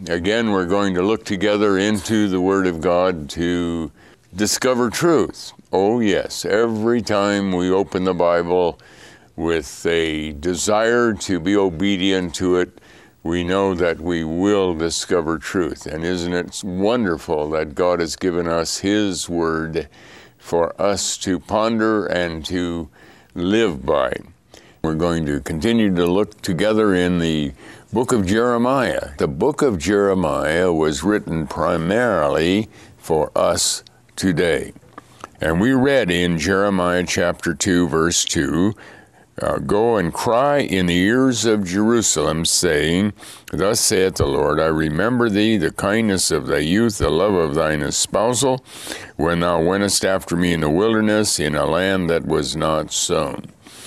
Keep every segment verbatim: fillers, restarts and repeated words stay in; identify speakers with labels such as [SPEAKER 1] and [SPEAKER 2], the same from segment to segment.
[SPEAKER 1] again, we're going to look together into the Word of God to discover truth. Oh yes, every time we open the Bible with a desire to be obedient to it, we know that we will discover truth. And isn't it wonderful that God has given us His Word for us to ponder and to live by? We're going to continue to look together in the book of Jeremiah. The book of Jeremiah was written primarily for us today. And we read in Jeremiah chapter two, verse two, uh, Go and cry in the ears of Jerusalem, saying, Thus saith the Lord, I remember thee, the kindness of thy youth, the love of thine espousal, when thou wentest after me in the wilderness, in a land that was not sown.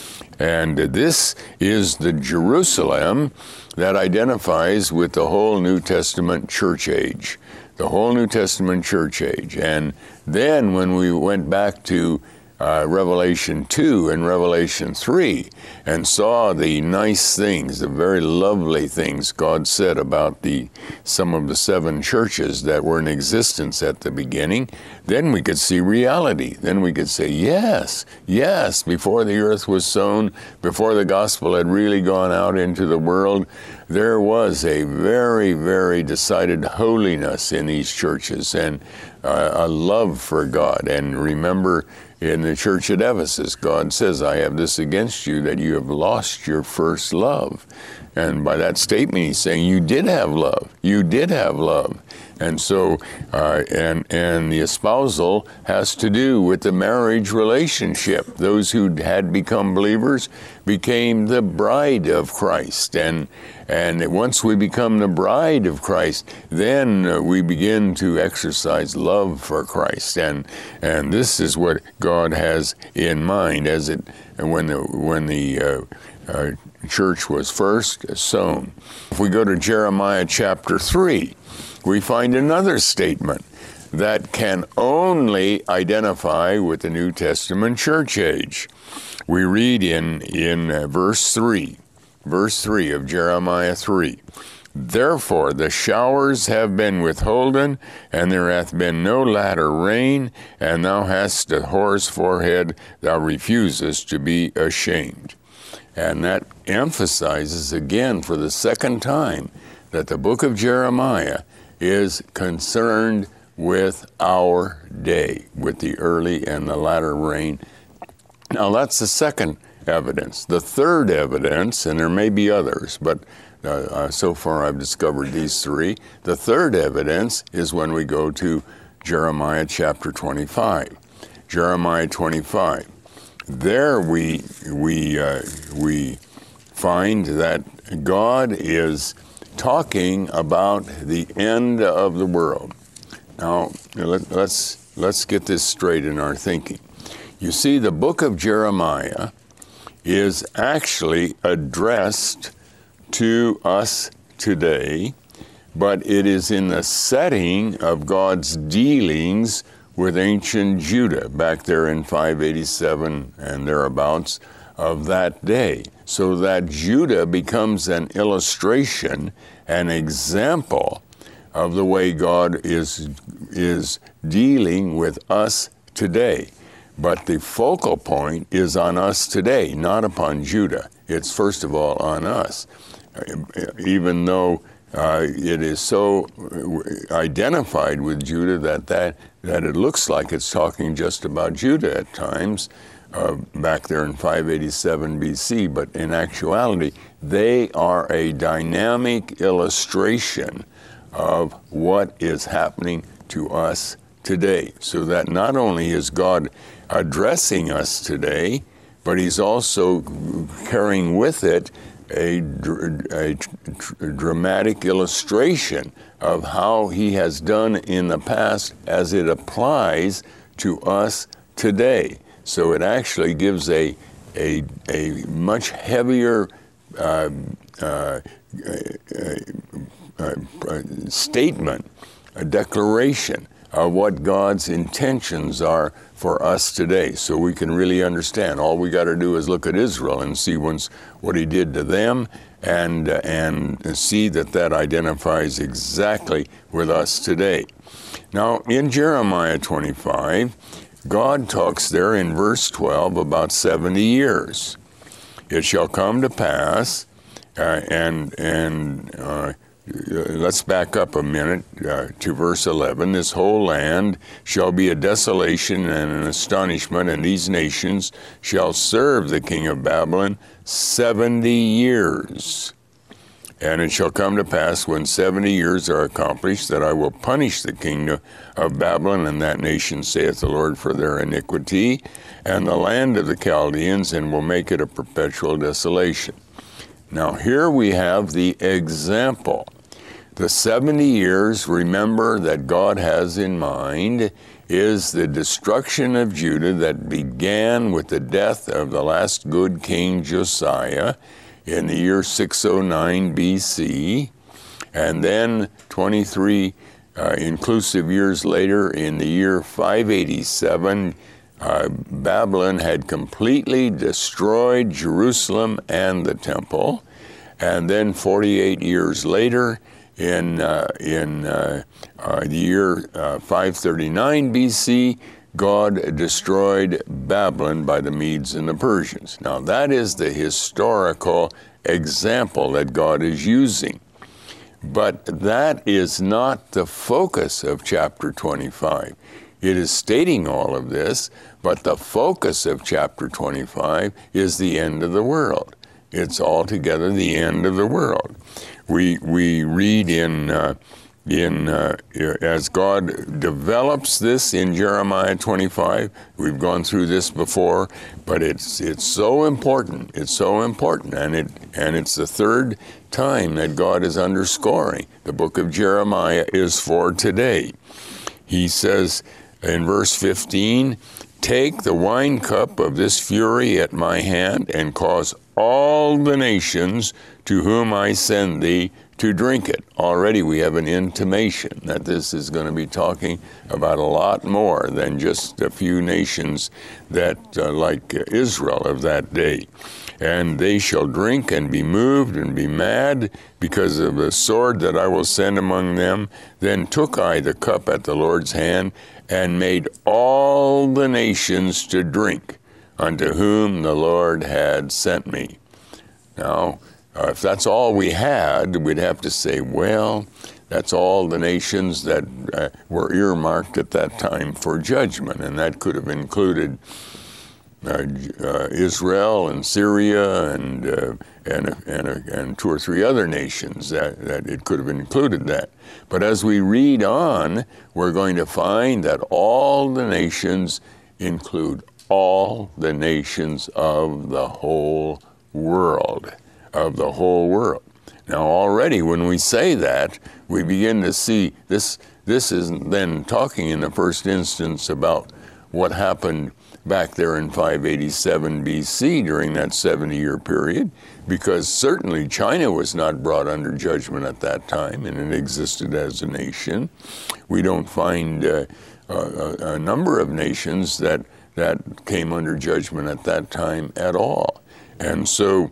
[SPEAKER 1] And this is the Jerusalem that identifies with the whole New Testament church age. The whole New Testament church age. And then when we went back to uh, Revelation two and Revelation three and saw the nice things, the very lovely things God said about the some of the seven churches that were in existence at the beginning, then we could see reality. Then we could say, yes, yes, before the earth was sown, before the gospel had really gone out into the world, there was a very, very decided holiness in these churches and uh, a love for God. And remember, in the church at Ephesus, God says, I have this against you, that you have lost your first love. And by that statement, he's saying you did have love. You did have love. And so, uh, and and the espousal has to do with the marriage relationship. Those who had become believers became the bride of Christ. And and once we become the bride of Christ, then uh, we begin to exercise love for Christ. And and this is what God has in mind as it when the when the uh, uh, church was first sown. If we go to Jeremiah chapter three, we find another statement that can only identify with the New Testament church age. We read in, in uh, verse three, verse three of Jeremiah three, Therefore the showers have been withholden, and there hath been no latter rain, and thou hast a whore's forehead, thou refusest to be ashamed. And that emphasizes again for the second time that the book of Jeremiah is concerned with our day, with the early and the latter rain. Now that's the second evidence. The third evidence, and there may be others, but uh, uh, so far I've discovered these three. The third evidence is when we go to Jeremiah chapter twenty-five. Jeremiah twenty-five. There we we uh, we find that God is talking about the end of the world. Now let, let's let's get this straight in our thinking. You see, the book of Jeremiah is actually addressed to us today, but it is in the setting of God's dealings with ancient Judah back there in five eighty-seven and thereabouts of that day, so that Judah becomes an illustration, an example of the way God is is dealing with us today. But the focal point is on us today, not upon Judah. It's first of all on us, even though Uh, it is so identified with Judah that, that that it looks like it's talking just about Judah at times, uh, back there in five eighty-seven B C, but in actuality, they are a dynamic illustration of what is happening to us today. So that not only is God addressing us today, but He's also carrying with it A, dr- a tr- dramatic illustration of how He has done in the past as it applies to us today. So it actually gives a a, a much heavier uh, uh, uh, uh, statement, a declaration of what God's intentions are for us today, so we can really understand. All we got to do is look at Israel and see once what He did to them and, uh, and see that that identifies exactly with us today. Now, in Jeremiah twenty-five, God talks there in verse twelve about seventy years. It shall come to pass, uh, and, and uh, let's back up a minute uh, to verse eleven. This whole land shall be a desolation and an astonishment, and these nations shall serve the king of Babylon seventy years. And it shall come to pass when seventy years are accomplished that I will punish the kingdom of Babylon and that nation, saith the Lord, for their iniquity, and the land of the Chaldeans, and will make it a perpetual desolation. Now here we have the example. The seventy years, remember, that God has in mind is the destruction of Judah that began with the death of the last good king Josiah in the year six oh nine B C, and then twenty-three uh, inclusive years later, in the year five eighty-seven, uh, Babylon had completely destroyed Jerusalem and the temple, and then forty-eight years later, in uh, in uh, uh, the year uh, five thirty-nine B C, God destroyed Babylon by the Medes and the Persians. Now that is the historical example that God is using. But that is not the focus of chapter twenty-five. It is stating all of this, but the focus of chapter twenty-five is the end of the world. It's altogether the end of the world. We we read in uh, in uh, as God develops this in Jeremiah twenty-five. We've gone through this before, but it's it's so important. It's so important, and it and it's the third time that God is underscoring the book of Jeremiah is for today. He says in verse fifteen, "Take the wine cup of this fury at my hand, and cause all the nations to whom I send thee to drink it." Already we have an intimation that this is going to be talking about a lot more than just a few nations that, uh, like Israel of that day. "And they shall drink and be moved and be mad because of the sword that I will send among them. Then took I the cup at the Lord's hand, and made all the nations to drink, unto whom the Lord had sent me." Now, uh, if that's all we had, we'd have to say, well, that's all the nations that uh, were earmarked at that time for judgment, and that could have included uh, uh, Israel and Syria and uh, and and, uh, and two or three other nations. That, that it could have included that. But as we read on, we're going to find that all the nations include all the nations of the whole world, of the whole world. Now already when we say that, we begin to see this, this isn't then talking in the first instance about what happened back there in five eighty-seven B C during that seventy-year period, because certainly China was not brought under judgment at that time, and it existed as a nation. We don't find uh, a, a number of nations that that came under judgment at that time at all. And so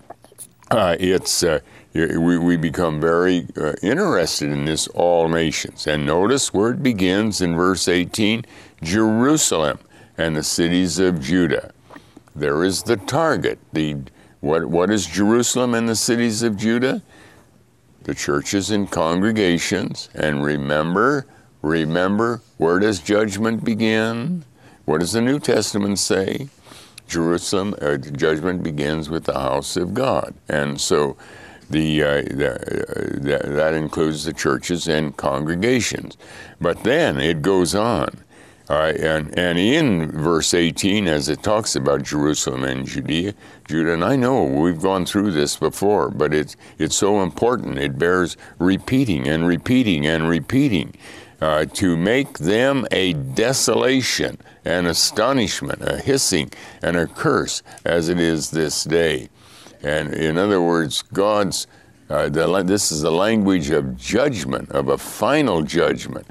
[SPEAKER 1] uh, it's uh, we, we become very uh, interested in this all nations. And notice where it begins in verse eighteen, Jerusalem and the cities of Judah. There is the target. The what what is Jerusalem and the cities of Judah? The churches and congregations. And remember, remember, where does judgment begin? What does the New Testament say? Jerusalem, uh, judgment begins with the house of God. And so the, uh, the, uh, the that includes the churches and congregations. But then it goes on. All right, and, and in verse eighteen, as it talks about Jerusalem and Judea, Judah, and I know we've gone through this before, but it's, it's so important. It bears repeating and repeating and repeating. Uh, to make them a desolation, an astonishment, a hissing, and a curse, as it is this day. And in other words, God's, uh, the, this is the language of judgment, of a final judgment,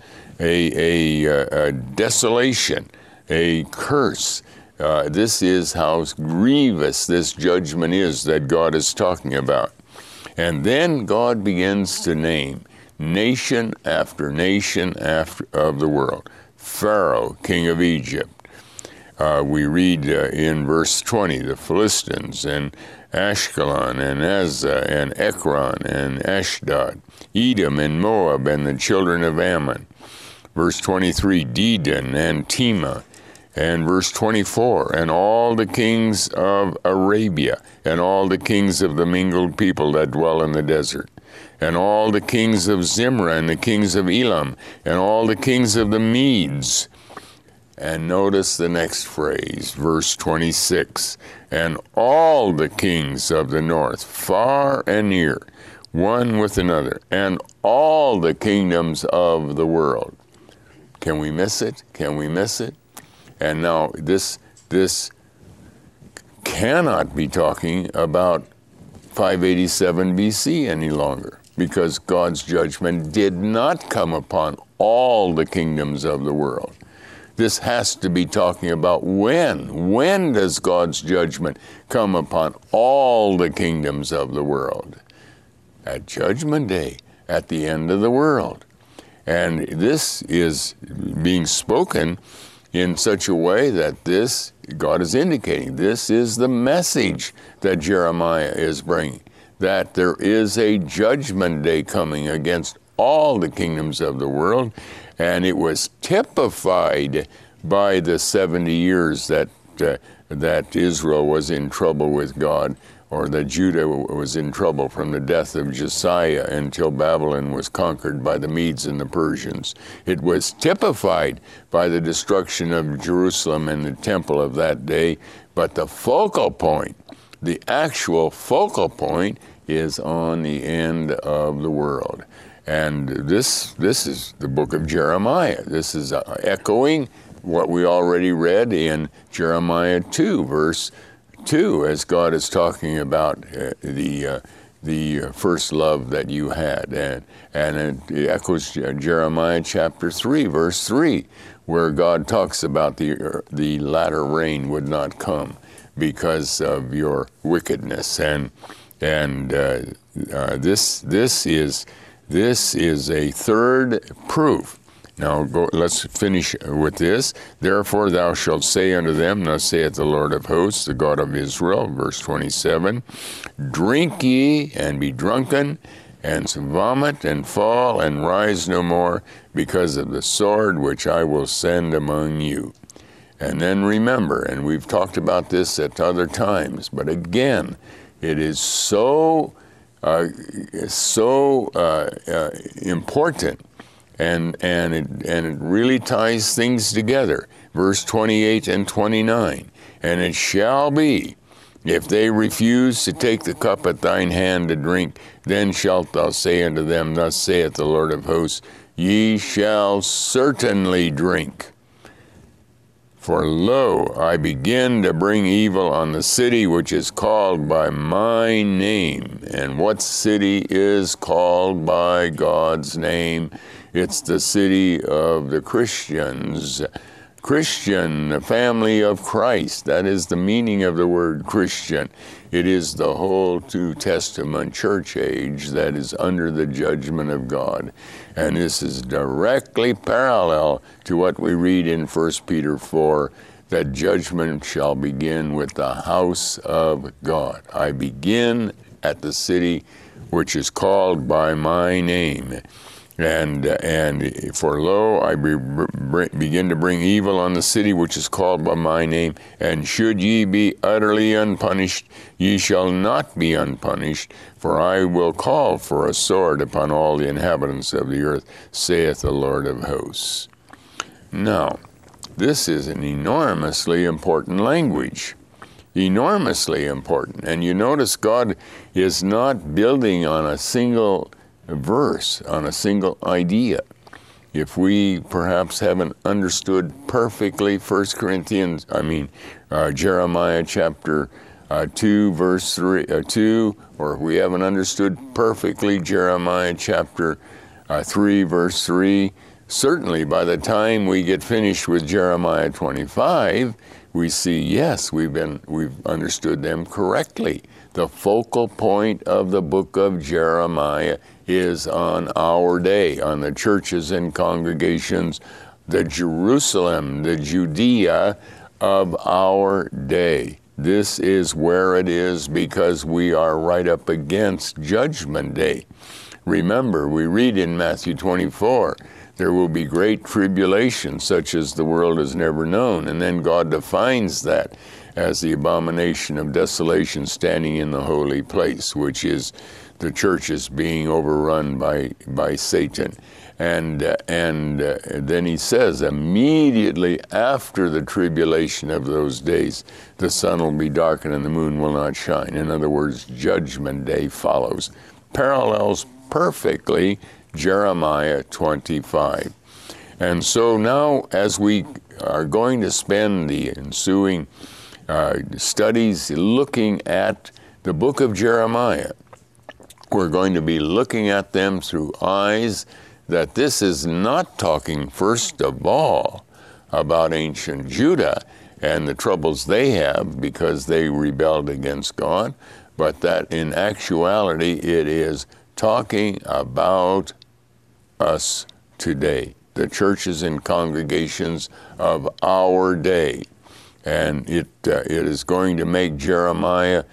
[SPEAKER 1] a, a, a desolation, a curse. Uh, this is how grievous this judgment is that God is talking about. And then God begins to name nation after nation after of the world. Pharaoh, king of Egypt. Uh, we read uh, in verse twenty, the Philistines, and Ashkelon, and Azza, and Ekron, and Ashdod, Edom, and Moab, and the children of Ammon. Verse twenty-three, Dedan, and Tema. And verse twenty-four, and all the kings of Arabia, and all the kings of the mingled people that dwell in the desert, and all the kings of Zimra, and the kings of Elam, and all the kings of the Medes. And notice the next phrase, verse twenty-six, and all the kings of the north, far and near, one with another, and all the kingdoms of the world. Can we miss it? Can we miss it? And now this this cannot be talking about five eighty-seven B C any longer, because God's judgment did not come upon all the kingdoms of the world. This has to be talking about when. When does God's judgment come upon all the kingdoms of the world? At Judgment Day, at the end of the world. And this is being spoken in such a way that this, God is indicating, this is the message that Jeremiah is bringing, that there is a judgment day coming against all the kingdoms of the world, and it was typified by the seventy years that uh, that Israel was in trouble with God, or that Judah was in trouble from the death of Josiah until Babylon was conquered by the Medes and the Persians. It was typified by the destruction of Jerusalem and the temple of that day, but the focal point, the actual focal point, is on the end of the world. And this this is the book of Jeremiah. This is uh, echoing what we already read in Jeremiah two, verse two, as God is talking about uh, the uh, the first love that you had, and and it echoes Jeremiah chapter three, verse three, where God talks about the uh, the latter rain would not come because of your wickedness, and and uh, uh, this this is this is a third proof. Now go, let's finish with this. Therefore thou shalt say unto them, thus saith the Lord of hosts, the God of Israel, verse twenty-seven, drink ye and be drunken, and vomit and fall and rise no more, because of the sword which I will send among you. And then remember, and we've talked about this at other times, but again, it is so, uh, so uh, uh, important. And and it and it really ties things together. Verse twenty-eight and twenty-nine. And it shall be, if they refuse to take the cup at thine hand to drink, then shalt thou say unto them, thus saith the Lord of hosts, ye shall certainly drink. For lo, I begin to bring evil on the city which is called by my name. And what city is called by God's name? It's the city of the Christians. Christian, the family of Christ. That is the meaning of the word Christian. It is the whole New Testament church age that is under the judgment of God. And this is directly parallel to what we read in First Peter four, that judgment shall begin with the house of God. I begin at the city which is called by my name. And and for lo, I be, begin to bring evil on the city which is called by my name, and should ye be utterly unpunished, ye shall not be unpunished, for I will call for a sword upon all the inhabitants of the earth, saith the Lord of hosts. Now, this is an enormously important language. Enormously important. And you notice God is not building on a single a verse, on a single idea. If we perhaps haven't understood perfectly First Corinthians, I mean uh, Jeremiah chapter uh, two, verse three, uh, two, or if we haven't understood perfectly Jeremiah chapter uh, three, verse three, certainly by the time we get finished with Jeremiah twenty-five, we see, yes, we've been we've understood them correctly. The focal point of the book of Jeremiah is on our day, on the churches and congregations, the Jerusalem, the Judea of our day. This is where it is because we are right up against Judgment Day. Remember, we read in Matthew twenty-four, there will be great tribulation, such as the world has never known. And then God defines that as the abomination of desolation standing in the holy place, which is the churches being overrun by, by Satan. And, uh, and uh, then he says, immediately after the tribulation of those days, the sun will be darkened and the moon will not shine. In other words, Judgment Day follows. Parallels perfectly Jeremiah twenty-five. And so now, as we are going to spend the ensuing uh, studies looking at the book of Jeremiah, we're going to be looking at them through eyes that this is not talking, first of all, about ancient Judah and the troubles they have because they rebelled against God, but that in actuality it is talking about us today, the churches and congregations of our day. And it uh, it is going to make Jeremiah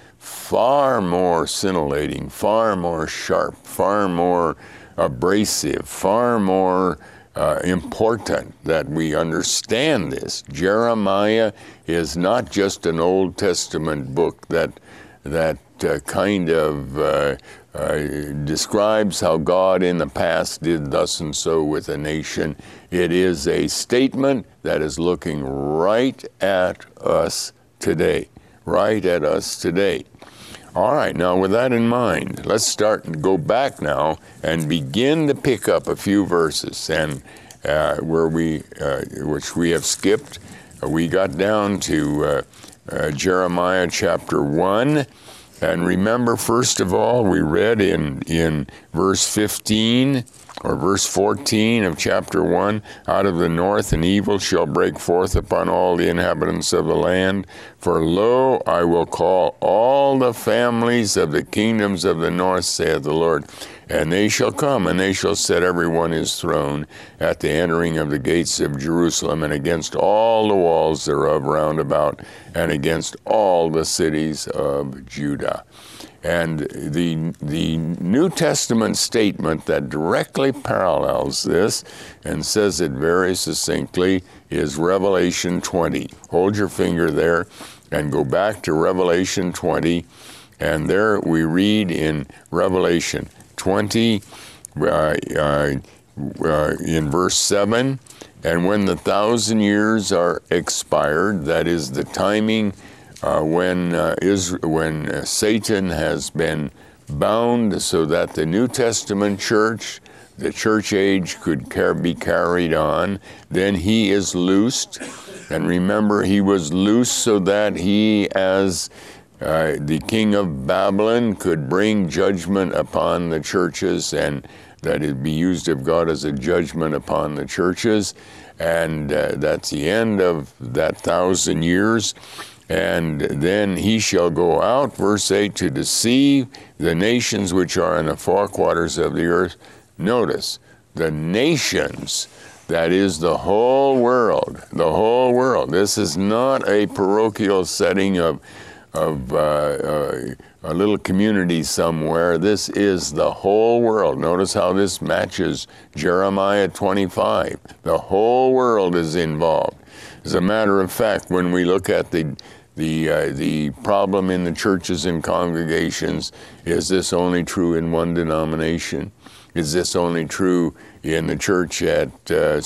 [SPEAKER 1] far more scintillating, far more sharp, far more abrasive, far more uh, important that we understand this. Jeremiah is not just an Old Testament book that that uh, kind of uh, uh, describes how God in the past did thus and so with a nation. It is a statement that is looking right at us today, right at us today. All right, now with that in mind, let's start and go back now and begin to pick up a few verses, and uh, where we, uh, which we have skipped. Uh, we got down to uh, uh, Jeremiah chapter one, and remember, first of all, we read in in verse fifteen or verse fourteen of chapter one, out of the north an evil shall break forth upon all the inhabitants of the land. For lo, I will call all the families of the kingdoms of the north, saith the Lord, and they shall come, and they shall set every one his throne at the entering of the gates of Jerusalem, and against all the walls thereof round about, and against all the cities of Judah. And the the New Testament statement that directly parallels this and says it very succinctly is Revelation twenty. Hold your finger there and go back to Revelation twenty. And there we read in Revelation twenty, uh, uh, uh, in verse seven, and when the thousand years are expired, that is the timing Uh, when uh, is when uh, Satan has been bound so that the New Testament church, the church age, could car- be carried on, then he is loosed. And remember, he was loosed so that he, as uh, the king of Babylon, could bring judgment upon the churches, and that it be used of God as a judgment upon the churches. And uh, that's the end of that thousand years. And then he shall go out, verse eight, to deceive the nations which are in the four quarters of the earth. Notice, the nations, that is the whole world, the whole world. This is not a parochial setting of, of uh, uh, a little community somewhere. This is the whole world. Notice how this matches Jeremiah twenty-five. The whole world is involved. As a matter of fact, when we look at the The uh, the problem in the churches and congregations, is this only true in one denomination? Is this only true in the church at uh,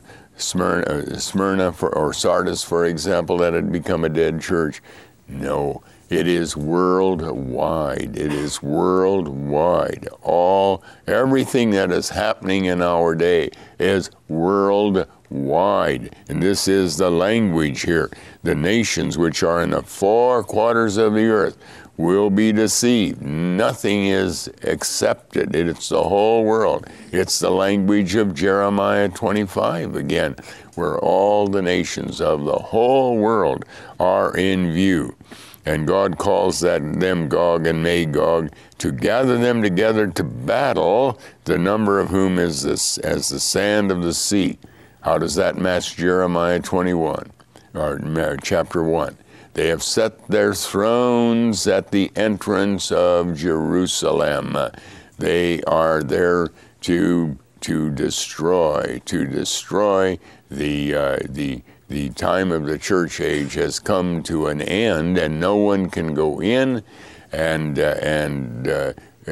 [SPEAKER 1] Smyrna, Smyrna for, or Sardis, for example, that had become a dead church? No, it is worldwide. It is worldwide. All, everything that is happening in our day is worldwide. Wide. And this is the language here. The nations which are in the four quarters of the earth. will be deceived. Nothing is accepted. It's the whole world. It's the language of Jeremiah twenty-five again, where all the nations of the whole world are in view. And God calls that them Gog and Magog, to gather them together to battle, the number of whom is this, as the sand of the sea. How does that match Jeremiah twenty-one, or chapter one? They have set their thrones at the entrance of Jerusalem. They are there to to destroy, to destroy the uh, the the time of the church age has come to an end, and no one can go in, and uh, and uh,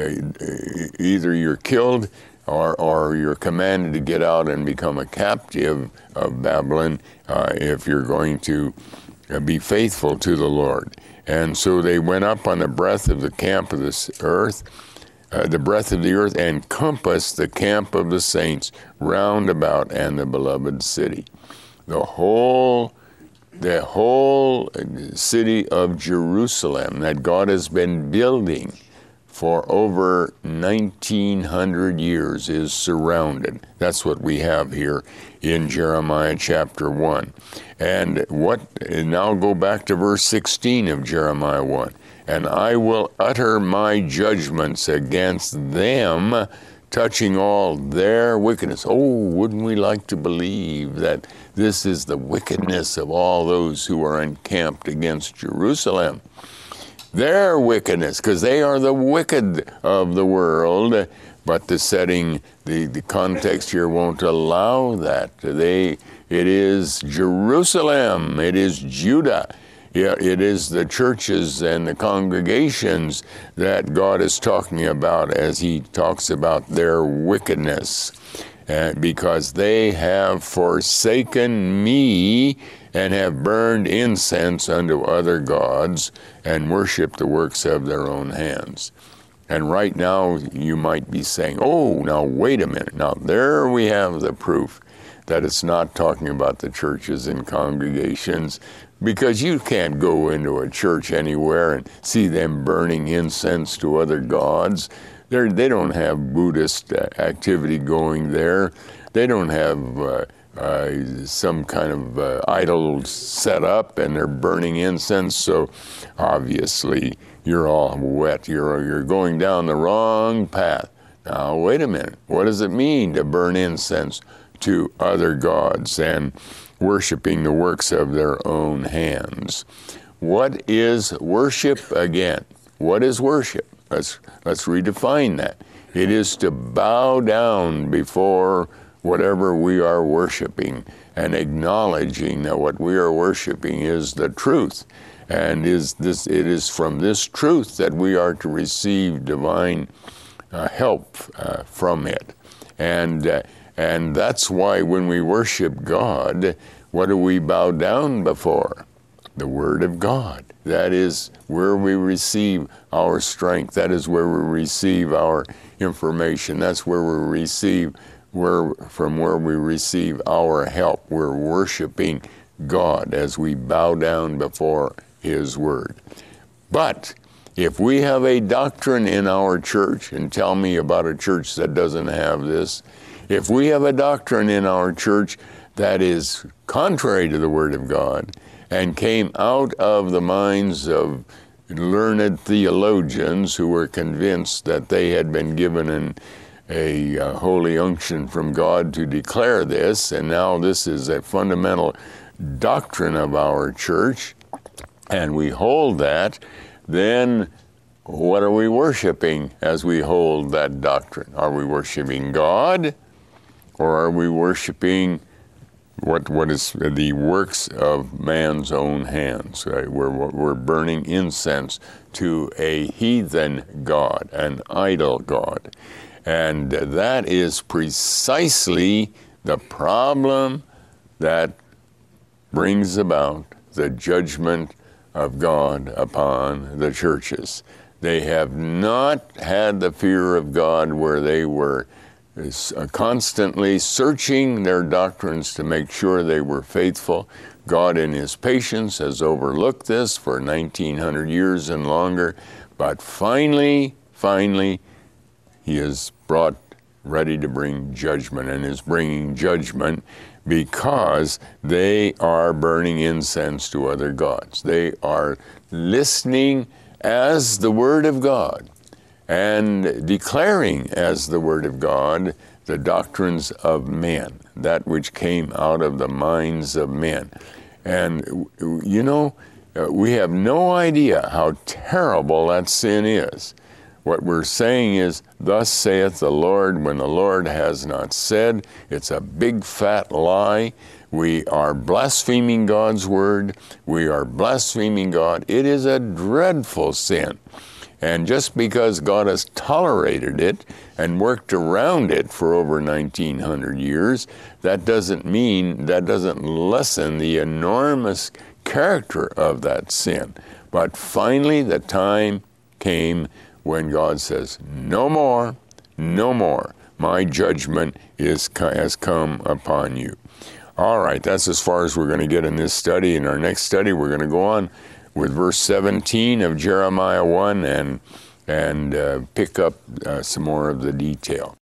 [SPEAKER 1] either you're killed or or you're commanded to get out and become a captive of Babylon uh, if you're going to be faithful to the Lord. And so they went up on the breadth of the camp of this earth, uh, the breadth of the earth, and compassed the camp of the saints round about and the beloved city. The whole, the whole city of Jerusalem that God has been building for over nineteen hundred years is surrounded. That's what we have here in Jeremiah chapter one. And what, and now go back to verse sixteen of Jeremiah one. And I will utter my judgments against them, touching all their wickedness. Oh, wouldn't we like to believe that this is the wickedness of all those who are encamped against Jerusalem? Their wickedness, because they are the wicked of the world, but the setting, the, the context here won't allow that. They, it is Jerusalem, it is Judah, yeah, it is the churches and the congregations that God is talking about as he talks about their wickedness, uh, because they have forsaken me and have burned incense unto other gods and worshiped the works of their own hands. And right now you might be saying, oh, now wait a minute. Now there we have the proof that it's not talking about the churches and congregations, because you can't go into a church anywhere and see them burning incense to other gods. They're, they don't have Buddhist activity going there. They don't have uh, Uh, some kind of uh, idol set up and they're burning incense. So obviously you're all wet. You're, you're going down the wrong path. Now, wait a minute. What does it mean to burn incense to other gods and worshiping the works of their own hands? What is worship again? What is worship? Let's, let's redefine that. It is to bow down before whatever we are worshiping and acknowledging that what we are worshiping is the truth, and is this it is from this truth that we are to receive divine uh, help uh, from it. And uh, and that's why when we worship God, what do we bow down before? The Word of God. That is where we receive our strength. That is where we receive our information. That's where we receive Where, from where we receive our help. We're worshiping God as we bow down before His Word. But if we have a doctrine in our church, and tell me about a church that doesn't have this, if we have a doctrine in our church that is contrary to the Word of God and came out of the minds of learned theologians who were convinced that they had been given an a uh, holy unction from God to declare this, and now this is a fundamental doctrine of our church, and we hold that, then what are we worshiping as we hold that doctrine? Are we worshiping God, or are we worshiping what what is the works of man's own hands? Right? We're, we're burning incense to a heathen god, an idol god. And that is precisely the problem that brings about the judgment of God upon the churches. They have not had the fear of God where they were is uh, constantly searching their doctrines to make sure they were faithful. God in his patience has overlooked this for nineteen hundred years and longer, but finally, finally, he is brought ready to bring judgment, and is bringing judgment because they are burning incense to other gods. They are listening as the Word of God and declaring as the Word of God the doctrines of men, that which came out of the minds of men. And, you know, uh, we have no idea how terrible that sin is. What we're saying is, thus saith the Lord, when the Lord has not said. It's a big fat lie. We are blaspheming God's word. We are blaspheming God. It is a dreadful sin. And just because God has tolerated it and worked around it for over nineteen hundred years, that doesn't mean, that doesn't lessen the enormous character of that sin. But finally, the time came when God says, no more, no more. My judgment is has come upon you. All right, that's as far as we're going to get in this study. In our next study, we're going to go on with verse seventeen of Jeremiah one and, and uh, pick up uh, some more of the detail.